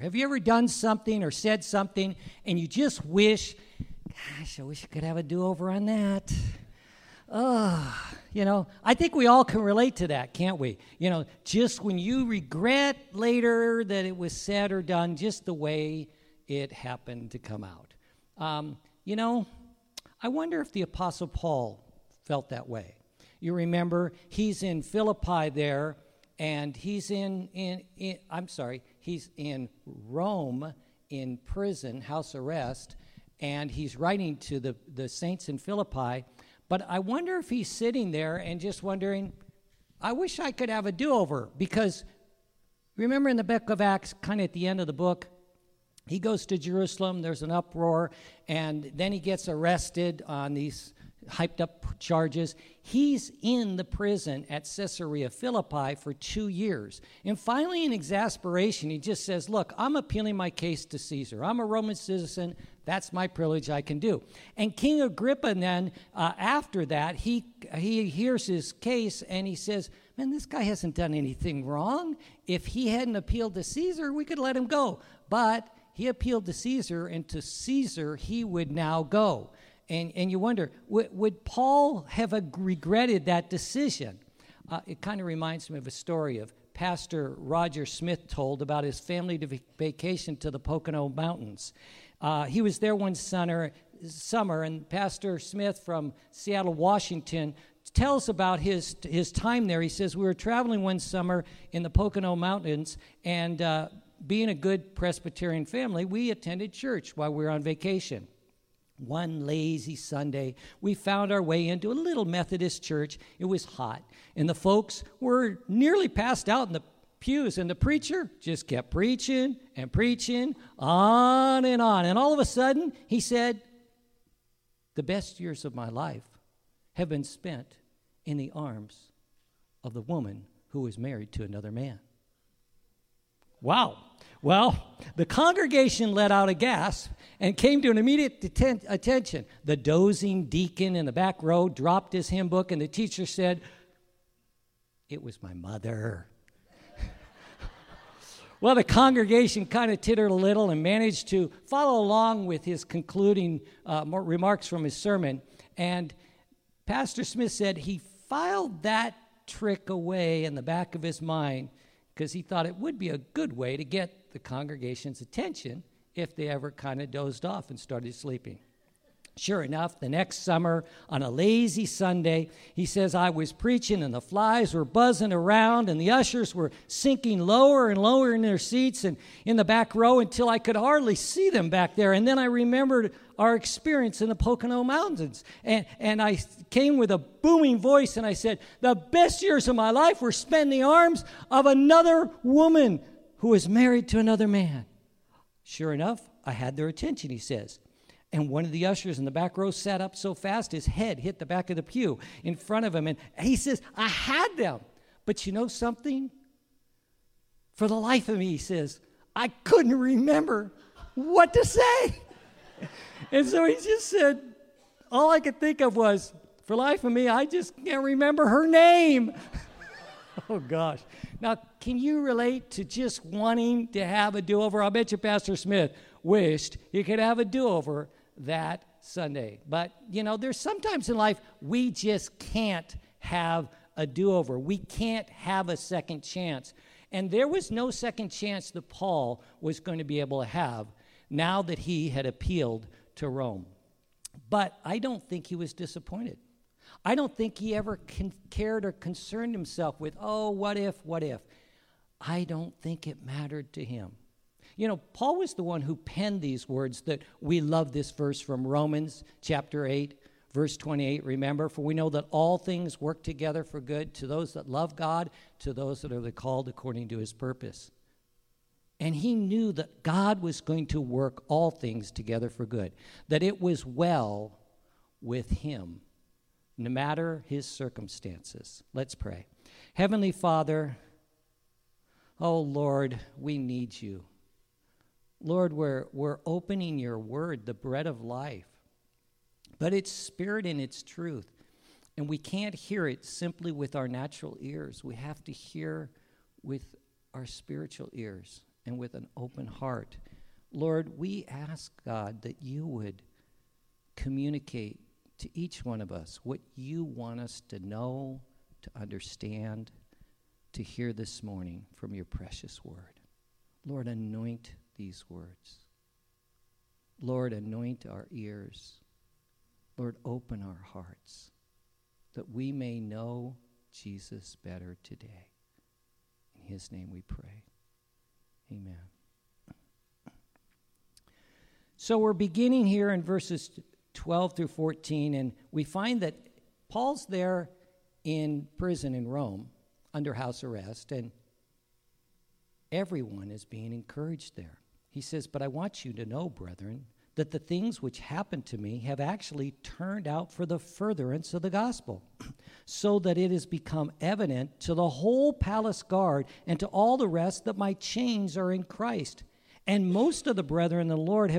Have you ever done something or said something and you just wish, gosh, I wish I could have a do-over on that? I think we all can relate to that, can't we? Just when you regret later that it was said or done just the way it happened to come out. I wonder if the Apostle Paul felt that way. You remember, he's in Philippi there, and he's he's in Rome in prison, house arrest, and he's writing to the saints in Philippi. But I wonder if he's sitting there and just wondering, I wish I could have a do-over, because remember in the book of Acts, kind of at the end of the book, he goes to Jerusalem, there's an uproar, and then he gets arrested on these hyped up charges. He's in the prison at Caesarea Philippi for 2 years. And finally, in exasperation, he just says, look, I'm appealing my case to Caesar. I'm a Roman citizen. That's my privilege I can do. And King Agrippa then, after that, he hears his case and he says, man, this guy hasn't done anything wrong. If he hadn't appealed to Caesar, we could let him go. But he appealed to Caesar, and to Caesar he would now go. And you wonder, would Paul have regretted that decision? It kind of reminds me of a story of Pastor Roger Smith told about his family vacation to the Pocono Mountains. He was there one summer, and Pastor Smith from Seattle, Washington, tells about his time there. He says, we were traveling one summer in the Pocono Mountains, and being a good Presbyterian family, we attended church while we were on vacation. One lazy Sunday, we found our way into a little Methodist church. It was hot, and the folks were nearly passed out in the pews, and the preacher just kept preaching and preaching on. And all of a sudden, he said, the best years of my life have been spent in the arms of the woman who was married to another man. Wow. Well, the congregation let out a gasp and came to an immediate attention. The dozing deacon in the back row dropped his hymn book, and the teacher said, it was my mother. Well, the congregation kind of tittered a little and managed to follow along with his concluding remarks from his sermon. And Pastor Smith said he filed that trick away in the back of his mind because he thought it would be a good way to get the congregation's attention if they ever kind of dozed off and started sleeping. Sure enough, the next summer, on a lazy Sunday, he says, I was preaching and the flies were buzzing around and the ushers were sinking lower and lower in their seats and in the back row until I could hardly see them back there. And then I remembered our experience in the Pocono Mountains. And I came with a booming voice and I said, the best years of my life were spent in the arms of another woman who was married to another man. Sure enough, I had their attention, he says. And one of the ushers in the back row sat up so fast his head hit the back of the pew in front of him. And he says, I had them. But you know something? For the life of me, he says, I couldn't remember what to say. And so he just said, all I could think of was, for the life of me, I just can't remember her name. Oh, gosh. Now, can you relate to just wanting to have a do-over? I bet you Pastor Smith wished he could have a do-over that Sunday. But, you know, there's sometimes in life we just can't have a do-over. We can't have a second chance. And there was no second chance that Paul was going to be able to have now that he had appealed to Rome. But I don't think he was disappointed. I don't think he ever cared or concerned himself with, oh, what if? I don't think it mattered to him. You know, Paul was the one who penned these words that we love this verse from Romans chapter 8, verse 28. Remember, for we know that all things work together for good to those that love God, to those that are called according to his purpose. And he knew that God was going to work all things together for good, that it was well with him, no matter his circumstances. Let's pray. Heavenly Father, oh Lord, we need you. Lord, we're opening your word, the bread of life, but it's spirit and it's truth. And we can't hear it simply with our natural ears. We have to hear with our spiritual ears. and with an open heart. Lord, we ask, God, that you would communicate to each one of us what you want us to know, to understand, to hear this morning from your precious word. Lord, anoint these words. Lord, anoint our ears. Lord, open our hearts that we may know Jesus better today. In his name we pray. Amen. So we're beginning here in verses 12 through 14, and we find that Paul's there in prison in Rome under house arrest, and everyone is being encouraged there. He says, "But I want you to know, brethren, that the things which happened to me have actually turned out for the furtherance of the gospel, so that it has become evident to the whole palace guard and to all the rest that my chains are in Christ. And most of the brethren in the Lord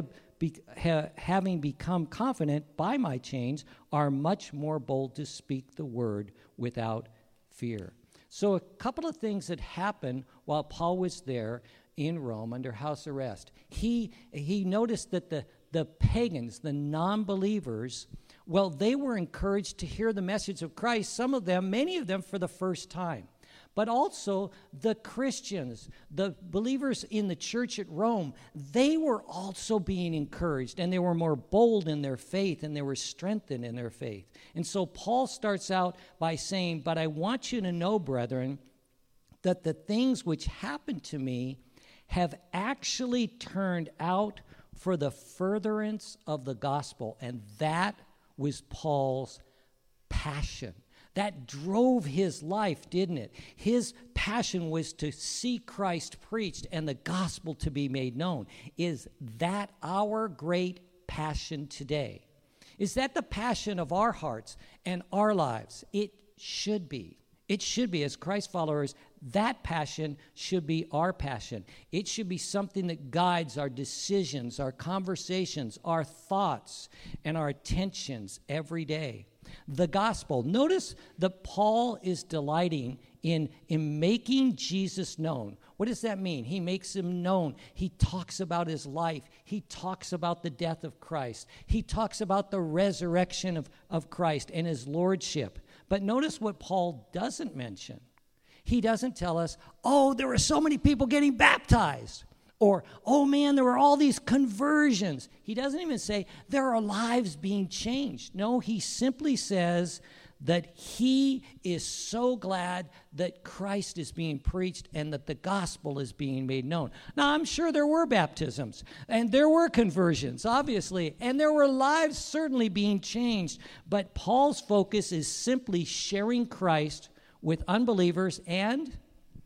having become confident by my chains, are much more bold to speak the word without fear." So a couple of things that happened while Paul was there in Rome under house arrest. He noticed that the pagans, the non-believers, well, they were encouraged to hear the message of Christ, some of them, many of them for the first time. But also the Christians, the believers in the church at Rome, they were also being encouraged, and they were more bold in their faith, and they were strengthened in their faith. And so Paul starts out by saying, "But I want you to know, brethren, that the things which happened to me have actually turned out for the furtherance of the gospel." And that was Paul's passion. That drove his life, didn't it? His passion was to see Christ preached and the gospel to be made known. Is that our great passion today? Is that the passion of our hearts and our lives? It should be. It should be. As Christ followers, that passion should be our passion. It should be something that guides our decisions, our conversations, our thoughts, and our attentions every day. The gospel. Notice that Paul is delighting in making Jesus known. What does that mean? He makes him known. He talks about his life. He talks about the death of Christ. He talks about the resurrection of Christ and his lordship. But notice what Paul doesn't mention. He doesn't tell us, "Oh, there were so many people getting baptized." Or, "Oh man, there were all these conversions." He doesn't even say there are lives being changed. No, he simply says that he is so glad that Christ is being preached and that the gospel is being made known. Now, I'm sure there were baptisms and there were conversions, obviously, and there were lives certainly being changed. But Paul's focus is simply sharing Christ with unbelievers and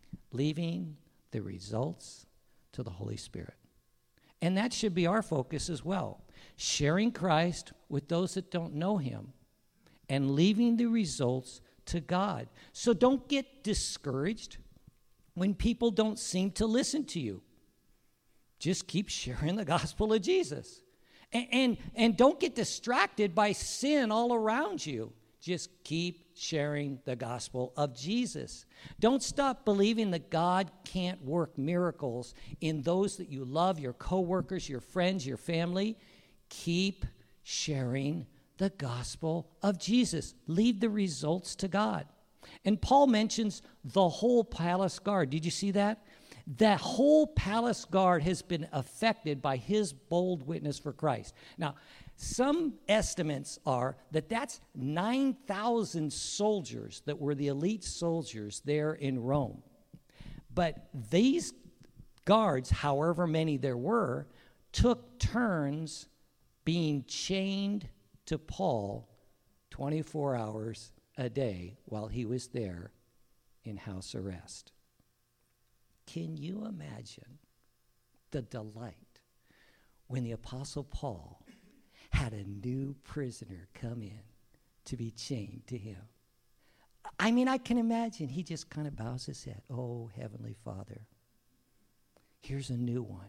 leaving the results to the Holy Spirit. And that should be our focus as well. Sharing Christ with those that don't know him and leaving the results to God. So don't get discouraged when people don't seem to listen to you. Just keep sharing the gospel of Jesus. And don't get distracted by sin all around you. Just keep sharing the gospel of Jesus. Don't stop believing that God can't work miracles in those that you love, your coworkers, your friends, your family. Keep sharing the gospel of Jesus. Leave the results to God. And Paul mentions the whole palace guard. Did you see that? The whole palace guard has been affected by his bold witness for Christ. Now, some estimates are that that's 9,000 soldiers that were the elite soldiers there in Rome. But these guards, however many there were, took turns being chained to Paul 24 hours a day while he was there in house arrest. Can you imagine the delight when the Apostle Paul had a new prisoner come in to be chained to him? I mean, I can imagine he just kind of bows his head. "Oh, Heavenly Father, here's a new one.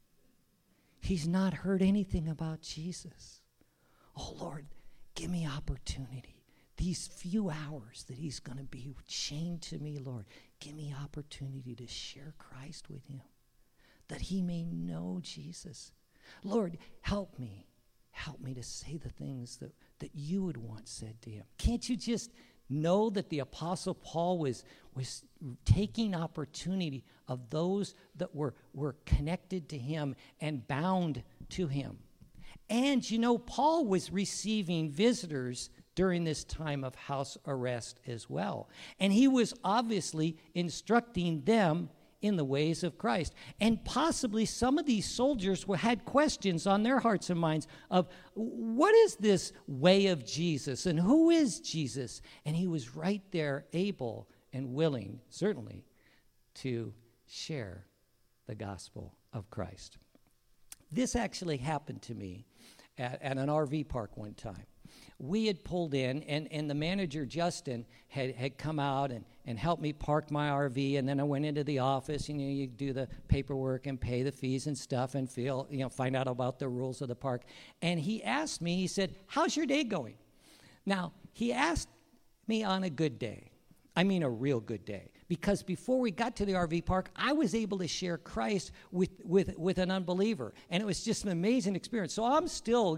He's not heard anything about Jesus. Oh, Lord, give me opportunity. These few hours that he's going to be chained to me, Lord, give me opportunity to share Christ with him." that he may know Jesus. Lord, help me. Help me to say the things that you would want said to him. Can't you just know that the Apostle Paul was taking opportunity of those that were connected to him and bound to him? And you know, Paul was receiving visitors during this time of house arrest as well. And he was obviously instructing them in the ways of Christ. And possibly some of these soldiers had questions on their hearts and minds of, what is this way of Jesus? And who is Jesus? And he was right there, able and willing, certainly, to share the gospel of Christ. This actually happened to me at an RV park one time. We had pulled in, and the manager, Justin, had come out and helped me park my RV, and then I went into the office, and you do the paperwork and pay the fees and stuff and find out about the rules of the park. And he asked me, he said, how's your day going? Now, he asked me on a good day. I mean a real good day. Because before we got to the RV park, I was able to share Christ with an unbeliever. And it was just an amazing experience. So I'm still,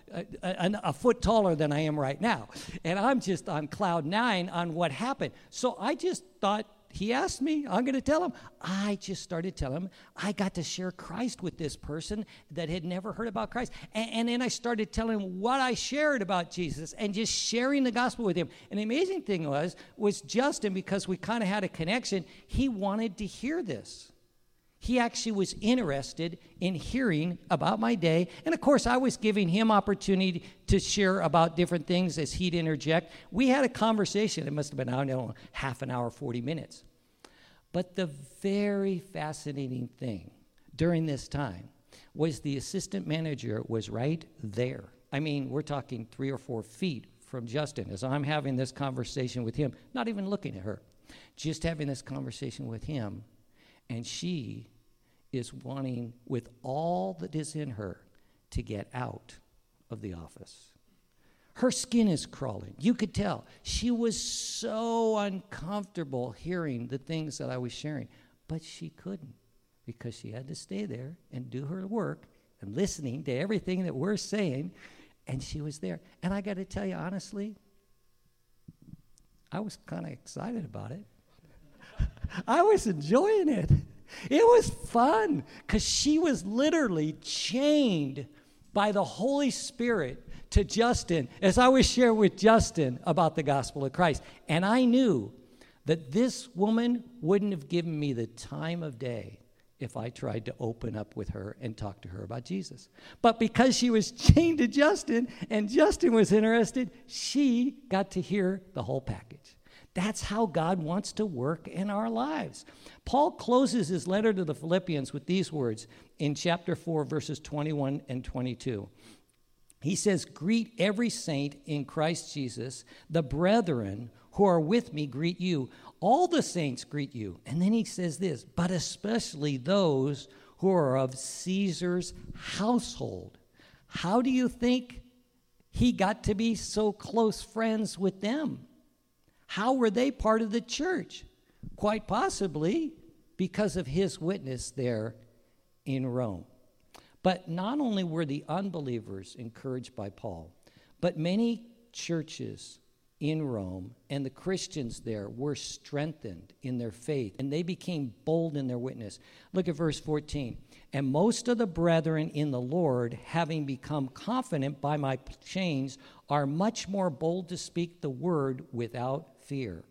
a foot taller than I am right now. And I'm just on cloud 9 on what happened. So I just thought, he asked me, I'm going to tell him. I just started telling him I got to share Christ with this person that had never heard about Christ. And then I started telling him what I shared about Jesus and just sharing the gospel with him. And the amazing thing was Justin, because we kind of had a connection, he wanted to hear this. He actually was interested in hearing about my day. And, of course, I was giving him opportunity to share about different things as he'd interject. We had a conversation. It must have been, half an hour, 40 minutes. But the very fascinating thing during this time was the assistant manager was right there. I mean, we're talking 3 or 4 feet from Justin as I'm having this conversation with him, not even looking at her, just having this conversation with him. And she is wanting, with all that is in her, to get out of the office. Her skin is crawling. You could tell. She was so uncomfortable hearing the things that I was sharing. But she couldn't, because she had to stay there and do her work and listening to everything that we're saying. And she was there. And I got to tell you, honestly, I was kind of excited about it. I was enjoying it. It was fun because she was literally chained by the Holy Spirit to Justin as I was sharing with Justin about the gospel of Christ. And I knew that this woman wouldn't have given me the time of day if I tried to open up with her and talk to her about Jesus. But because she was chained to Justin and Justin was interested, she got to hear the whole package. That's how God wants to work in our lives. Paul closes his letter to the Philippians with these words in chapter 4, verses 21 and 22. He says, "Greet every saint in Christ Jesus. The brethren who are with me greet you. All the saints greet you." And then he says this, "But especially those who are of Caesar's household." How do you think he got to be so close friends with them? How were they part of the church? Quite possibly because of his witness there in Rome. But not only were the unbelievers encouraged by Paul, but many churches in Rome and the Christians there were strengthened in their faith, and they became bold in their witness. Look at verse 14. "And most of the brethren in the Lord, having become confident by my chains, are much more bold to speak the word without fear."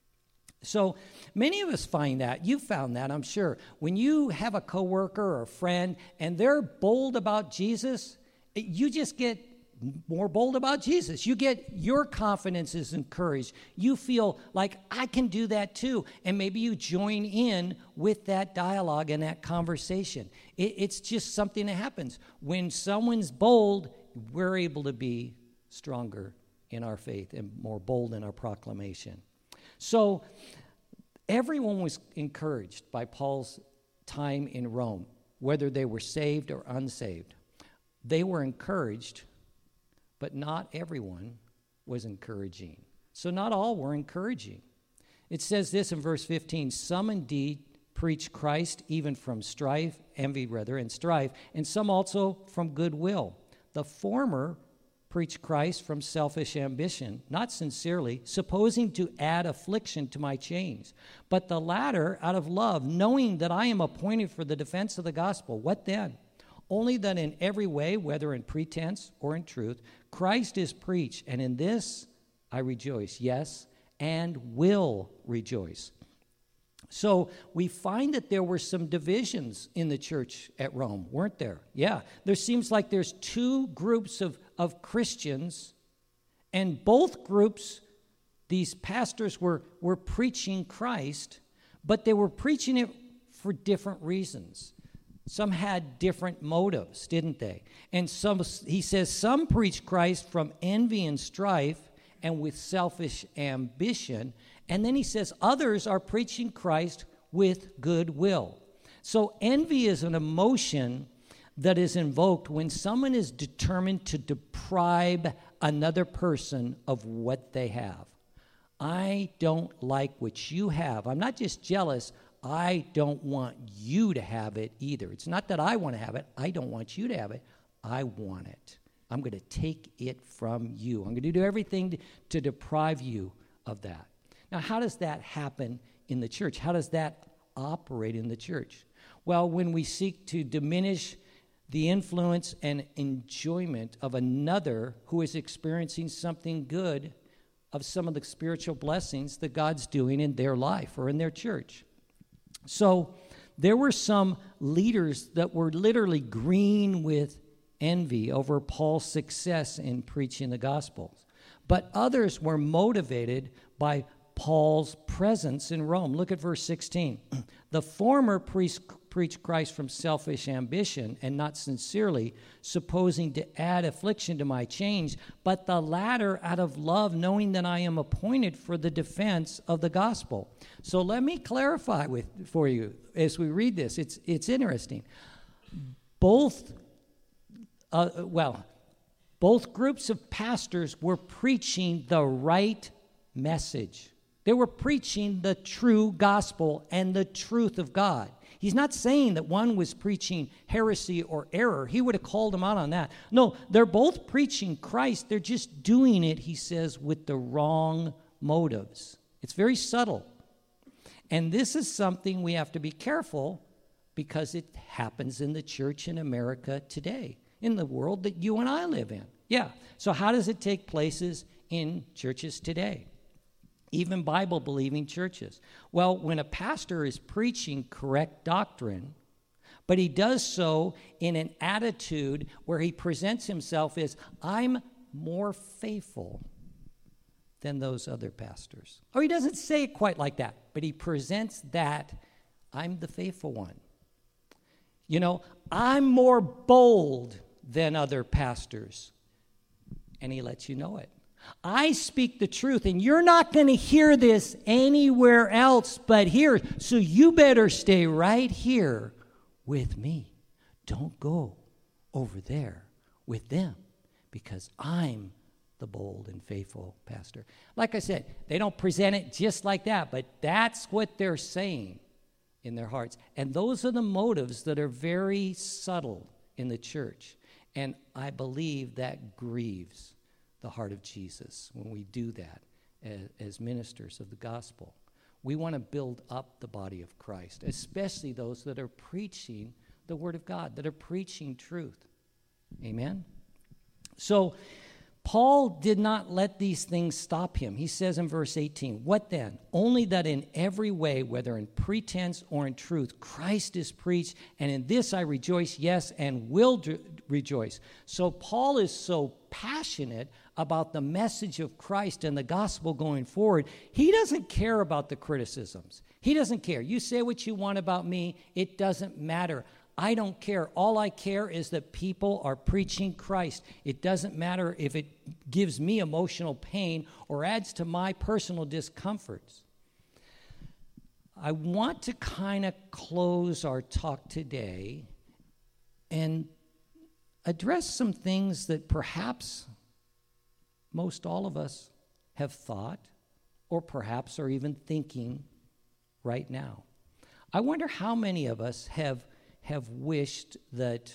So many of us find that. You found that, I'm sure. When you have a coworker or a friend and they're bold about Jesus, you just get more bold about Jesus. You get your confidence is encouraged. You feel like I can do that too. And maybe you join in with that dialogue and that conversation. It's just something that happens. When someone's bold, we're able to be stronger in our faith and more bold in our proclamation. So everyone was encouraged by Paul's time in Rome, whether they were saved or unsaved. They were encouraged, but not everyone was encouraging. So not all were encouraging. It says this in verse 15, "Some indeed preach Christ even from envy and strife, and some also from goodwill. The former preach Christ from selfish ambition, not sincerely, supposing to add affliction to my chains. But the latter out of love, knowing that I am appointed for the defense of the gospel. What then? Only that in every way, whether in pretense or in truth, Christ is preached, and in this I rejoice, yes, and will rejoice. So we find that there were some divisions in the church at Rome, weren't there? Yeah, there seems like there's two groups of Christians, and both groups, these pastors were preaching Christ, but they were preaching it for different reasons. Some had different motives, didn't they? And he says, some preach Christ from envy and strife and with selfish ambition. And then he says, others are preaching Christ with goodwill. So envy is an emotion that is invoked when someone is determined to deprive another person of what they have. I don't like what you have. I'm not just jealous. I don't want you to have it either. It's not that I want to have it. I don't want you to have it. I want it. I'm going to take it from you. I'm going to do everything to deprive you of that. Now, how does that happen in the church? How does that operate in the church? Well, when we seek to diminish the influence and enjoyment of another who is experiencing something good of some of the spiritual blessings that God's doing in their life or in their church. So there were some leaders that were literally green with envy over Paul's success in preaching the gospel. But others were motivated by Paul's presence in Rome. Look at verse 16. The former preached Christ from selfish ambition and not sincerely, supposing to add affliction to my chains, but the latter out of love, knowing that I am appointed for the defense of the gospel. So let me clarify for you as we read this. It's interesting. Both groups of pastors were preaching the right message. They were preaching the true gospel and the truth of God. He's not saying that one was preaching heresy or error. He would have called them out on that. No, they're both preaching Christ. They're just doing it, he says, with the wrong motives. It's very subtle. And this is something we have to be careful because it happens in the church in America today, in the world that you and I live in. Yeah. So how does it take places in churches today? Even Bible-believing churches. Well, when a pastor is preaching correct doctrine, but he does so in an attitude where he presents himself as, I'm more faithful than those other pastors. Or he doesn't say it quite like that, but he presents that, I'm the faithful one. You know, I'm more bold than other pastors. And he lets you know it. I speak the truth, and you're not going to hear this anywhere else but here. So you better stay right here with me. Don't go over there with them because I'm the bold and faithful pastor. Like I said, they don't present it just like that, but that's what they're saying in their hearts. And those are the motives that are very subtle in the church. And I believe that grieves the heart of Jesus when we do that as ministers of the gospel. We want to build up the body of Christ, especially those that are preaching the word of God, that are preaching truth. Amen? So Paul did not let these things stop him. He says in verse 18, what then? Only that in every way, whether in pretense or in truth, Christ is preached, and in this I rejoice, yes, and will rejoice. So Paul is so passionate about the message of Christ and the gospel going forward. He doesn't care about the criticisms. He doesn't care. You say what you want about me. It doesn't matter. I don't care. All I care is that people are preaching Christ. It doesn't matter if it gives me emotional pain or adds to my personal discomforts. I want to kind of close our talk today and address some things that perhaps most all of us have thought or perhaps are even thinking right now. I wonder how many of us have wished that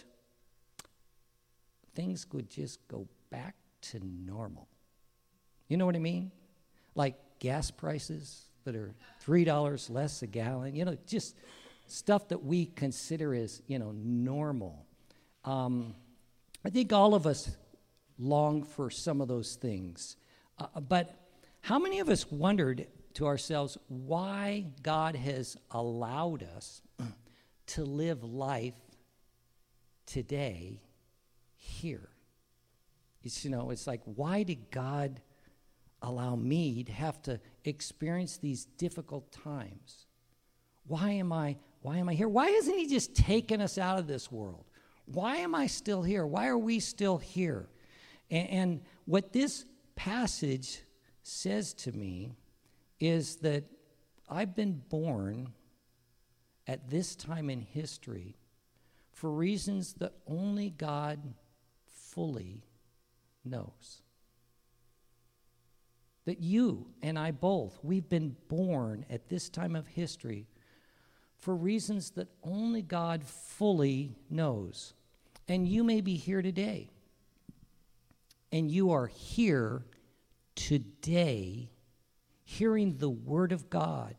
things would just go back to normal. You know what I mean? Like gas prices that are $3 less a gallon, just stuff that we consider as, normal. I think all of us long for some of those things. But how many of us wondered to ourselves why God has allowed us to live life today here? It's like, why did God allow me to have to experience these difficult times? Why am I here? Why hasn't he just taken us out of this world? Why am I still here? Why are we still here? And what this passage says to me is that I've been born at this time in history for reasons that only God fully knows. That you and I both, we've been born at this time of history for reasons that only God fully knows. And you may be here today. And you are here today hearing the Word of God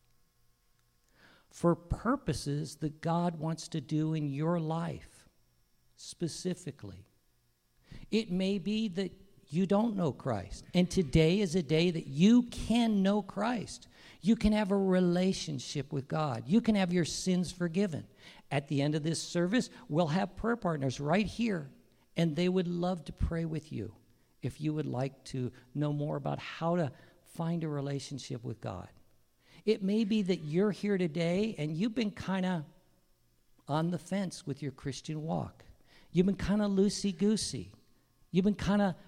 for purposes that God wants to do in your life specifically. It may be that you don't know Christ, and today is a day that you can know Christ. You can have a relationship with God. You can have your sins forgiven. At the end of this service, we'll have prayer partners right here, and they would love to pray with you if you would like to know more about how to find a relationship with God. It may be that you're here today and you've been kind of on the fence with your Christian walk. You've been kind of loosey-goosey. You've been kind of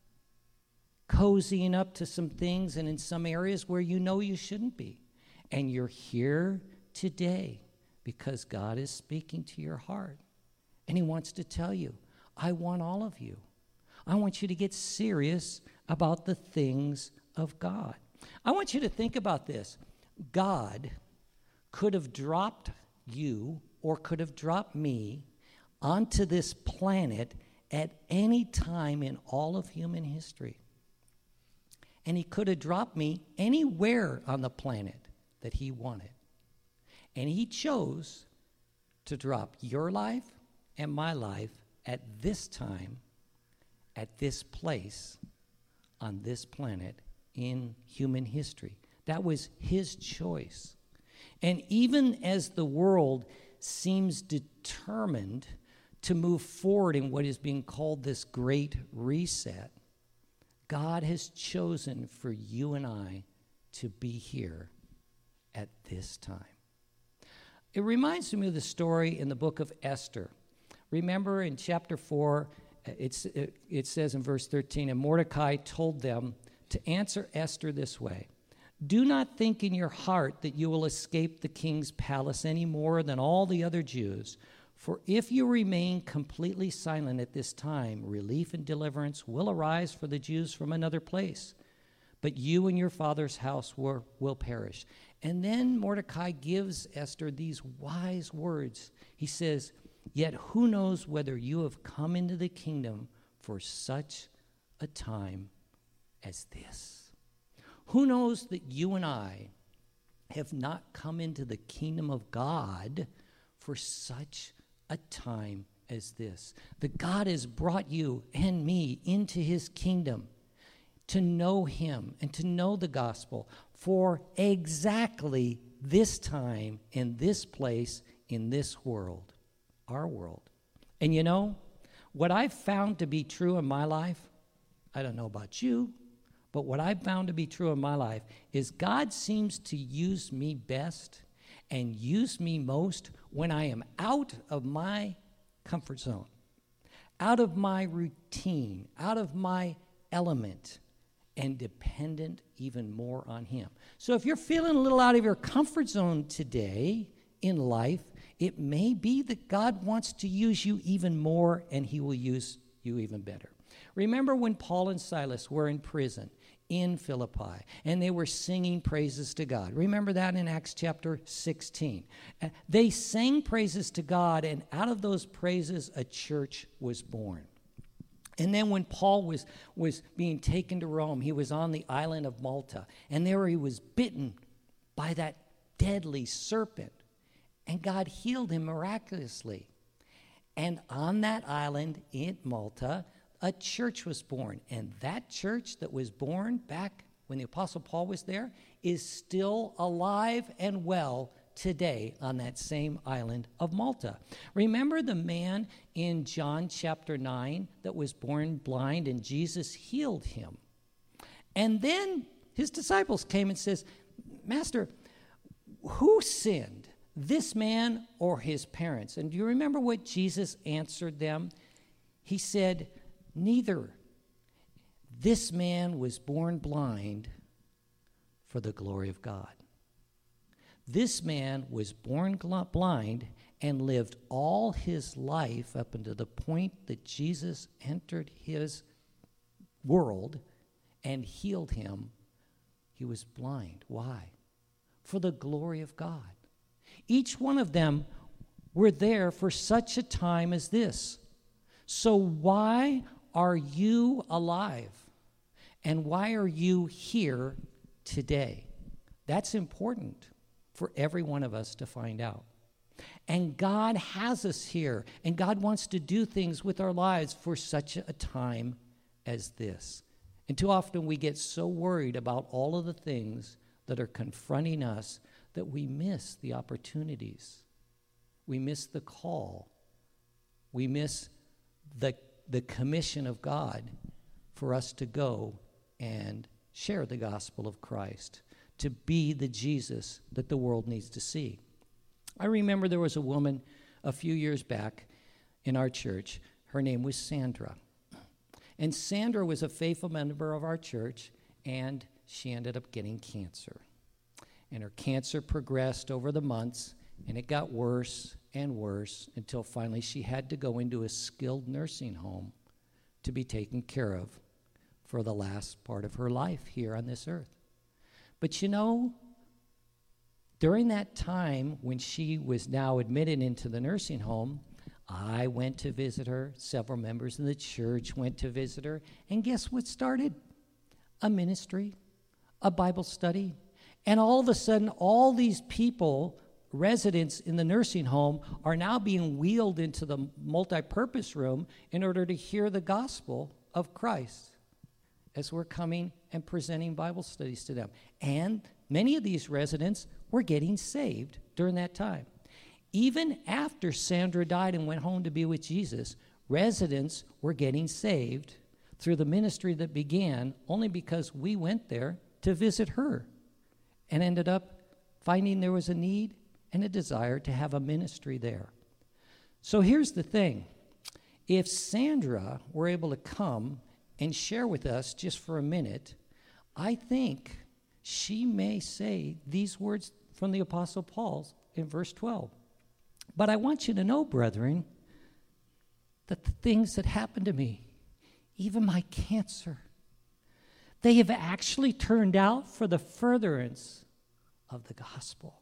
cozying up to some things and in some areas where you know you shouldn't be. And you're here today because God is speaking to your heart. And he wants to tell you, I want all of you. I want you to get serious about the things of God. I want you to think about this. God could have dropped you or could have dropped me onto this planet at any time in all of human history. And he could have dropped me anywhere on the planet that he wanted. And he chose to drop your life and my life at this time, at this place, on this planet in human history. That was his choice. And even as the world seems determined to move forward in what is being called this great reset, God has chosen for you and I to be here at this time. It reminds me of the story in the book of Esther. Remember in chapter 4, it says in verse 13, and Mordecai told them to answer Esther this way: do not think in your heart that you will escape the king's palace any more than all the other Jews. For if you remain completely silent at this time, relief and deliverance will arise for the Jews from another place. But you and your father's house will perish. And then Mordecai gives Esther these wise words. He says, yet who knows whether you have come into the kingdom for such a time as this? Who knows that you and I have not come into the kingdom of God for such a time as this? That God has brought you and me into his kingdom to know him and to know the gospel for exactly this time in this place in this world, our world. And you know, what I've found to be true in my life, I don't know about you, but what I've found to be true in my life is God seems to use me best and use me most when I am out of my comfort zone, out of my routine, out of my element, and dependent even more on him. So if you're feeling a little out of your comfort zone today in life, it may be that God wants to use you even more and he will use you even better. Remember when Paul and Silas were in prison in Philippi, and they were singing praises to God. Remember that in Acts chapter 16. They sang praises to God, and out of those praises, a church was born. And then when Paul was being taken to Rome, he was on the island of Malta, and there he was bitten by that deadly serpent, and God healed him miraculously. And on that island in Malta, a church was born. And that church that was born back when the Apostle Paul was there is still alive and well today on that same island of Malta. Remember the man in John chapter 9 that was born blind, and Jesus healed him. And then his disciples came and says, Master, who sinned, this man or his parents? And do you remember what Jesus answered them? He said, neither. This man was born blind for the glory of God. This man was born blind and lived all his life up until the point that Jesus entered his world and healed him. He was blind. Why? For the glory of God. Each one of them were there for such a time as this. So why are you alive? And why are you here today? That's important for every one of us to find out. And God has us here, and God wants to do things with our lives for such a time as this. And too often we get so worried about all of the things that are confronting us that we miss the opportunities. We miss the call. We miss the commission of God for us to go and share the gospel of Christ, to be the Jesus that the world needs to see. I remember there was a woman a few years back in our church. Her name was Sandra. And Sandra was a faithful member of our church, and she ended up getting cancer. And her cancer progressed over the months, and it got worse and worse until finally she had to go into a skilled nursing home to be taken care of for the last part of her life here on this earth. But you know, during that time when she was now admitted into the nursing home, I went to visit her. Several members of the church went to visit her. And guess what started? A ministry, a Bible study. And all of a sudden, all these people, residents in the nursing home, are now being wheeled into the multi-purpose room in order to hear the gospel of Christ as we're coming and presenting Bible studies to them. And many of these residents were getting saved during that time. Even after Sandra died and went home to be with Jesus, residents were getting saved through the ministry that began only because we went there to visit her and ended up finding there was a need and a desire to have a ministry there. So here's the thing. If Sandra were able to come and share with us just for a minute, I think she may say these words from the Apostle Paul in verse 12. But I want you to know, brethren, that the things that happened to me, even my cancer, they have actually turned out for the furtherance of the gospel.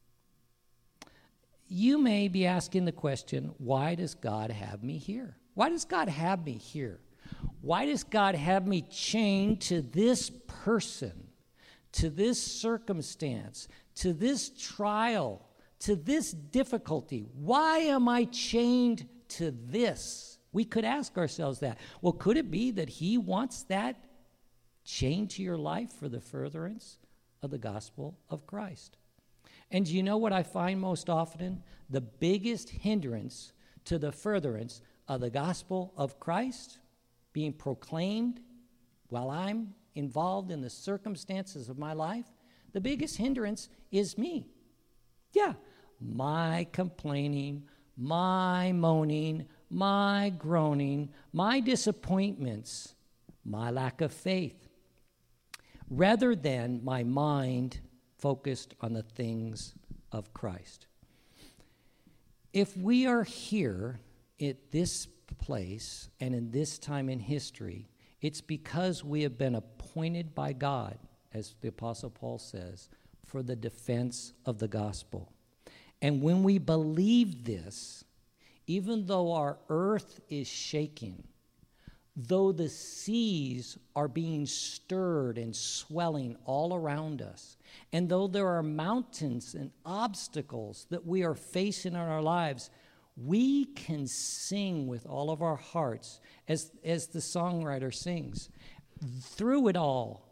You may be asking the question, why does God have me here? Why does God have me here? Why does God have me chained to this person, to this circumstance, to this trial, to this difficulty? Why am I chained to this? We could ask ourselves that. Well, could it be that he wants that chained to your life for the furtherance of the gospel of Christ? And do you know what I find most often? The biggest hindrance to the furtherance of the gospel of Christ being proclaimed while I'm involved in the circumstances of my life, the biggest hindrance is me. Yeah, my complaining, my moaning, my groaning, my disappointments, my lack of faith, rather than my mind focused on the things of Christ. If we are here at this place and in this time in history, it's because we have been appointed by God, as the Apostle Paul says, for the defense of the gospel. And when we believe this, even though our earth is shaking, though the seas are being stirred and swelling all around us, and though there are mountains and obstacles that we are facing in our lives, we can sing with all of our hearts, as the songwriter sings, through it all,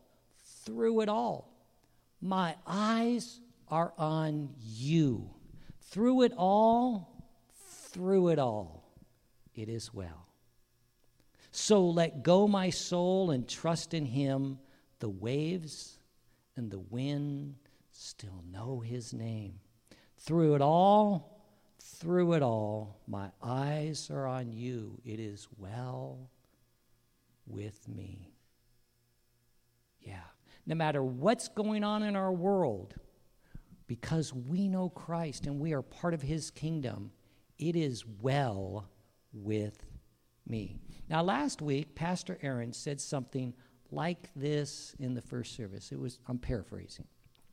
my eyes are on you. Through it all, it is well. So let go my soul and trust in him. The waves and the wind still know his name. Through it all, my eyes are on you. It is well with me. Yeah. No matter what's going on in our world, because we know Christ and we are part of his kingdom, it is well with me. Now, last week, Pastor Aaron said something like this in the first service. I'm paraphrasing.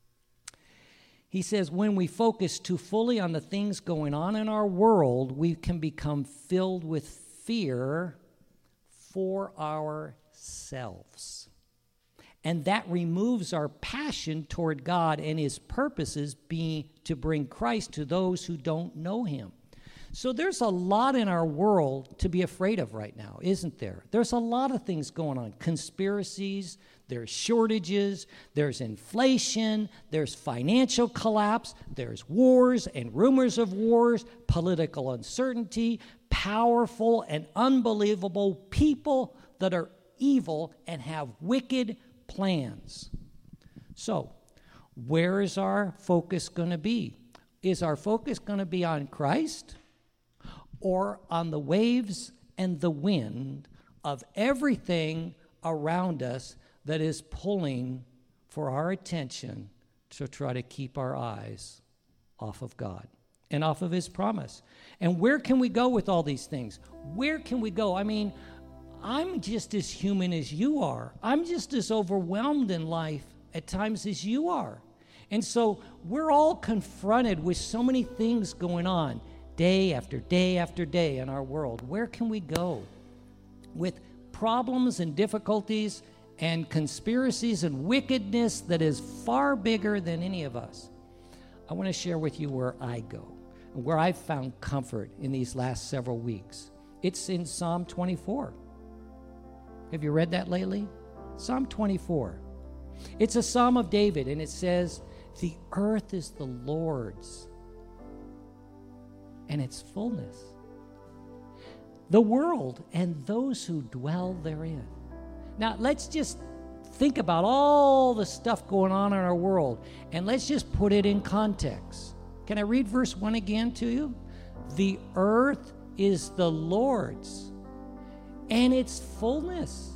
He says, when we focus too fully on the things going on in our world, we can become filled with fear for ourselves. And that removes our passion toward God and his purposes being to bring Christ to those who don't know him. So there's a lot in our world to be afraid of right now, isn't there? There's a lot of things going on. Conspiracies, there's shortages, there's inflation, there's financial collapse, there's wars and rumors of wars, political uncertainty, powerful and unbelievable people that are evil and have wicked plans. So, where is our focus going to be? Is our focus going to be on Christ or on the waves and the wind of everything around us that is pulling for our attention to try to keep our eyes off of God and off of his promise? And where can we go with all these things? Where can we go? I mean, I'm just as human as you are. I'm just as overwhelmed in life at times as you are. And so we're all confronted with so many things going on day after day after day in our world. Where can we go with problems and difficulties and conspiracies and wickedness that is far bigger than any of us? I want to share with you where I go and where I've found comfort in these last several weeks. It's in Psalm 24. Have you read that lately? Psalm 24. It's a Psalm of David, and it says, the earth is the Lord's and its fullness, the world and those who dwell therein. Now, let's just think about all the stuff going on in our world, and let's just put it in context. Can I read verse 1 again to you? The earth is the Lord's and its fullness,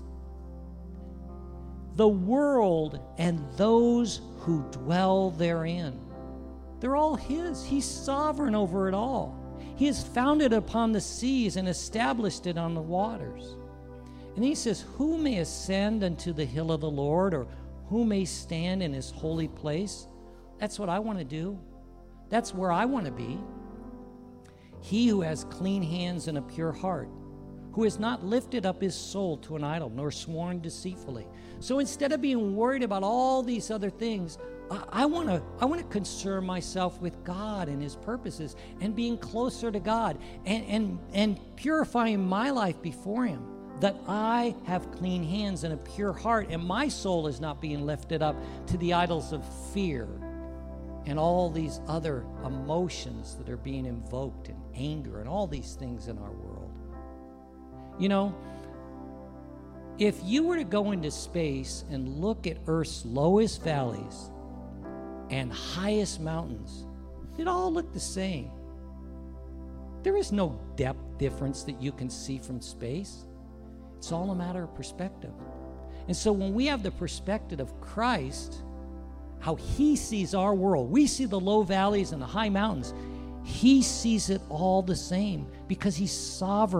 the world and those who dwell therein. They're all his. He's sovereign over it all. He has founded upon the seas and established it on the waters. And he says, who may ascend unto the hill of the Lord, or who may stand in his holy place? That's what I want to do. That's where I want to be. He who has clean hands and a pure heart, who has not lifted up his soul to an idol, nor sworn deceitfully. So instead of being worried about all these other things, I want to concern myself with God and his purposes and being closer to God and purifying my life before him, that I have clean hands and a pure heart, and my soul is not being lifted up to the idols of fear and all these other emotions that are being invoked, and anger and all these things in our world. You know, if you were to go into space and look at Earth's lowest valleys and highest mountains, it all look the same. There is no depth difference that you can see from space. It's all a matter of perspective. And so when we have the perspective of Christ, how he sees our world, we see the low valleys and the high mountains. He sees it all the same because he's sovereign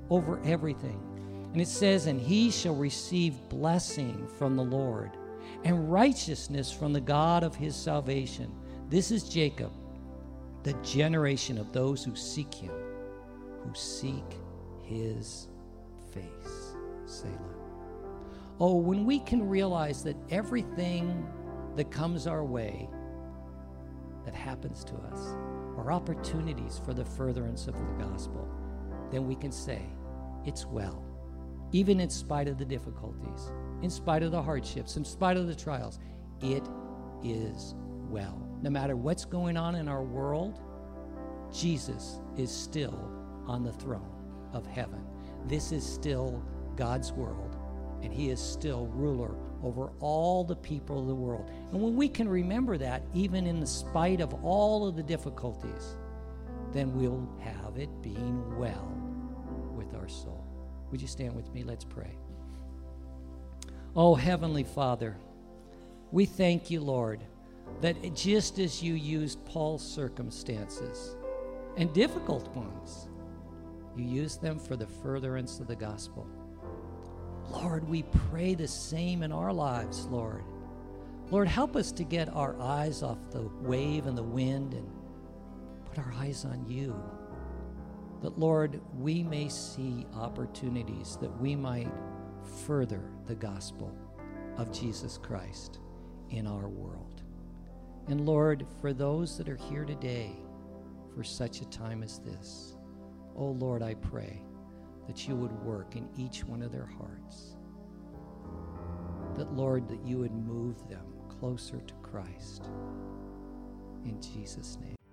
over everything. And it says, and he shall receive blessing from the Lord and righteousness from the God of his salvation. This is Jacob, the generation of those who seek him, who seek his face. Selah. Oh, when we can realize that everything that comes our way, that happens to us, are opportunities for the furtherance of the gospel, then we can say, it's well. Even in spite of the difficulties, in spite of the hardships, in spite of the trials, it is well. No matter what's going on in our world, Jesus is still on the throne of heaven. This is still God's world, and he is still ruler over all the people of the world. And when we can remember that, even in the spite of all of the difficulties, then we'll have it being well with our soul. Would you stand with me? Let's pray. Oh, Heavenly Father, we thank you, Lord, that just as you used Paul's circumstances and difficult ones, you used them for the furtherance of the gospel. Lord, we pray the same in our lives, Lord. Lord, help us to get our eyes off the wave and the wind and put our eyes on you. That, Lord, we may see opportunities that we might further the gospel of Jesus Christ in our world. And Lord, for those that are here today for such a time as this, oh Lord, I pray that you would work in each one of their hearts. That, Lord, that you would move them closer to Christ. In Jesus' name.